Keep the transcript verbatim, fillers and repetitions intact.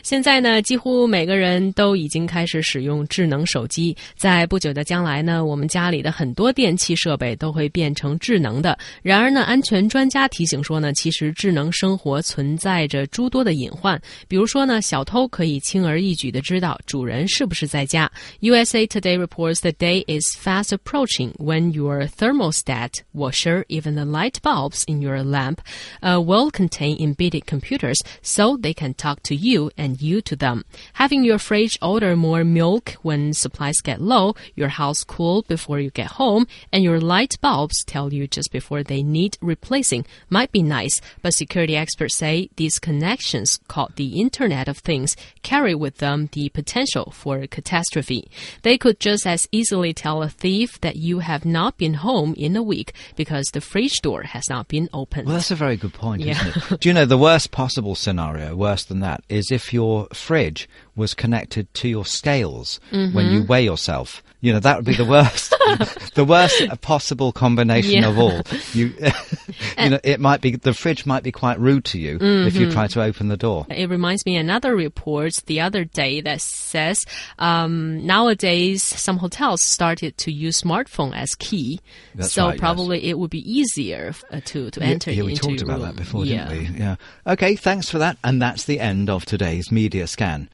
现在呢，几乎每个人都已经开始使用智能手机。在不久的将来呢，我们家里的很多电器设备都会变成智能的。然而呢，安全专家提醒说呢，其实智能生活存在着诸多的隐患。比如说呢，小偷可以轻而易举地知道主人是不是在家。U S A Today reports the day is fast approaching when your thermostat, washer, even the light bulbs in your lamp uh, will contain embedded computers so they can talk to you and you to them. Having your fridge order more milk when supplies get low, your house cool before you get home, and your light bulbs tell you just before they need replacing might be nice, but security experts say these connections, called the Internet of Things, carry with them the potential for catastrophe. They could just as easily tell a thief that you have not been home in a week because the fridge door has not been opened. Well, that's a very good point, Yeah. isn't it? Do you know, the worst possible scenario, worse than that, is if your fridge was connected to your scales mm-hmm. when you weigh yourself. You know, that would be the worst, the worst possible combination yeah. of all. You, you know, it might be, the fridge might be quite rude to you mm-hmm. if you try to open the door. It reminds me another report the other day that says um, nowadays some hotels started to use smartphone as key. That's so right, probably yes. it would be easier uh, to, to enter yeah, into we talked your about room. that before, yeah. didn't we? Yeah. Okay, thanks for that. And that's the end of today's Media Scan.